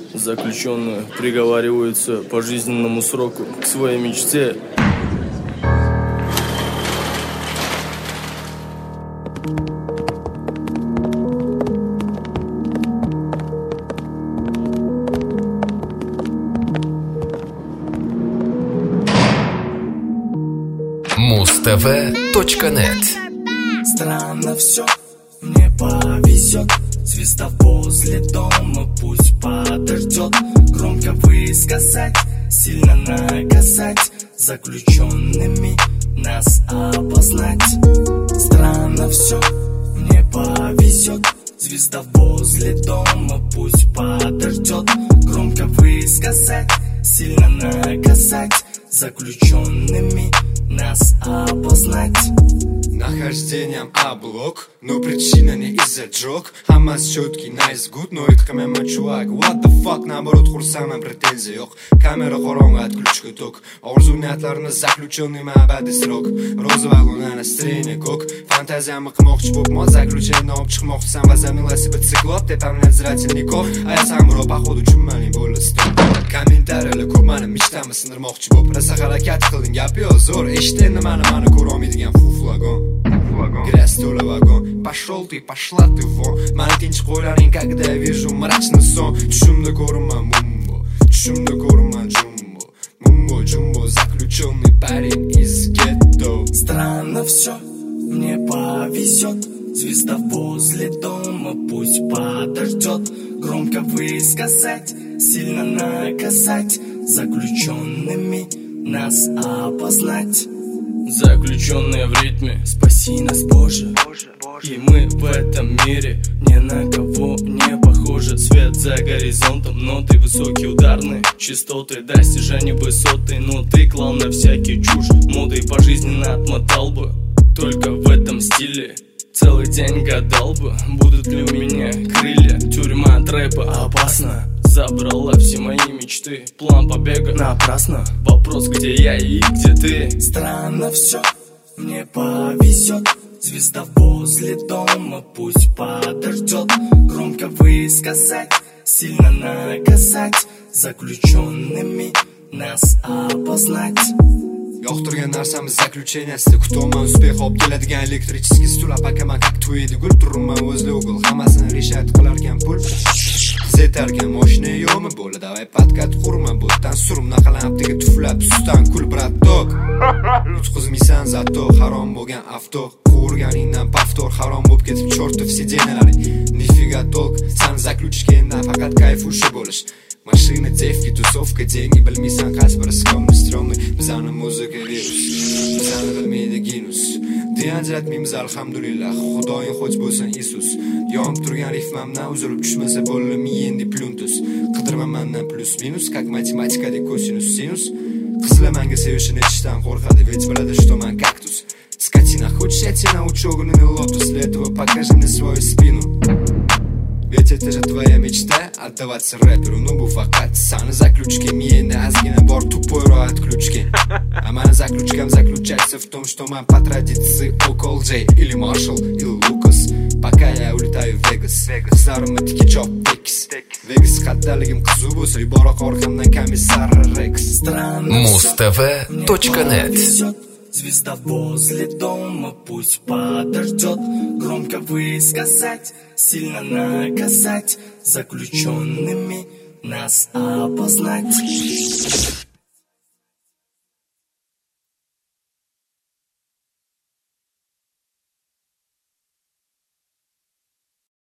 Заключенные приговариваются по жизненному сроку к своей мечте. mustv.net. Странно все, мне повезет. Звезда возле дома, пусть подождет. Громко высказать, сильно наказать. Заключенными нас опознать. Странно все, мне повезет. Звезда возле дома, пусть подождет. Громко высказать, сильно наказать. Заключенными нас опознать. Нахождением облог, но причина не из-за джок. Хамас четкий, nice, good, но это камема чувак. What the fuck, наоборот, хурсамам претензий yok. Камера хоронга, отключка ток. Орзу ниатларны заключенный мабады срок. Розовая луна, настроение кок. Фантазия мокмокч боп, мод заключение обчхмок. Сам возомнилась бы циклоп, ты там нет зрательников. А я сам ро, походу, чумали более стоп. Комментарияли ko'p mani michtami sindirmoqchi bo'p rosa harakat qilding gapi yo zo'r eshit endi mani ko'rolmaydigan fuflagon gras to'la vagon пошел ты пошла ты вон mani tinch qo'ylaring когда я вижу мрачный сон tushimda ko'rinman mumbo tushimda ko'rinman jumbo jumbo заключенный парень из гетто. Странно все, мне повезет. Звезда возле дома, пусть подождет. Громко высказать, сильно наказать. Заключенными нас опознать. Заключенные в ритме, спаси нас, Боже. И мы в этом мире ни на кого не похожи. Свет за горизонтом, ноты высокие, ударные частоты, достижения высоты. Но ты клал на всякий чушь, моды пожизненно отмотал бы. Только в этом стиле целый день гадал бы, будут ли у меня крылья. Тюрьма трэпа опасна, забрала все мои мечты. План побега напрасно, вопрос где я и где ты. Странно все, мне повезет. Звезда возле дома, пусть подождет. Громко высказать, сильно наказать. Заключенными нас опознать. Yoqtirgan narsamiz заключениясida kutolman uspeh olib keladigan elektrichеский stul apakaman как to'ydi gul turman o'zli o'g'il hammasini reshat qilarkan pul zetarkan moshina yo'qmi bo'ldi давай podkat qurma bo'tdan surum naqalanibdiga tuflab ustan kul brat dog yutqizmaysan zato harom bo'lgan avto quvurganingdan paftor harom bo'lib ketib chortov sidenalaring nifiga толк san заключенияdan faqat kayf ushi bo'lish Машина, девки, тусовка, деньги, bilmaysan qaysi biri skromный, stromный. Bizani muzika virus, bizani bilmaydi ginus. Deyan ajratmaymiz alhamdulillah, Xudoying xo'j bo'lsin Isus. Yonib turgan ritmamdan uzilib tushmasa bo'limi endi pluntus. Qidirma mendan plus minus, как matematikadek kosinus sinus. Qizlar menga sevishini aytishdan qo'rqadi, ведь biladi что man kaktus. Скотина, хочешь я тебя научу огненный лотос, для этого покажи мне свою спину. Ведь это же твоя мечта, отдаваться рэперу, ну bu faqat sani заключки, meni ozgina bor tupой отключки. А моя заключка заключается в том, что мы по традиции около Джей или Маршалл или Лукас. Пока я улетаю в Вегас, qizlarimni tikib tekis. Vegas xattaligim qizuv bo'lsa, yuborak orqamdan комиссар Рекс. mustv.net. Звезда возле дома, пусть подождет. Громко высказать, сильно наказать. Заключенными нас опознать.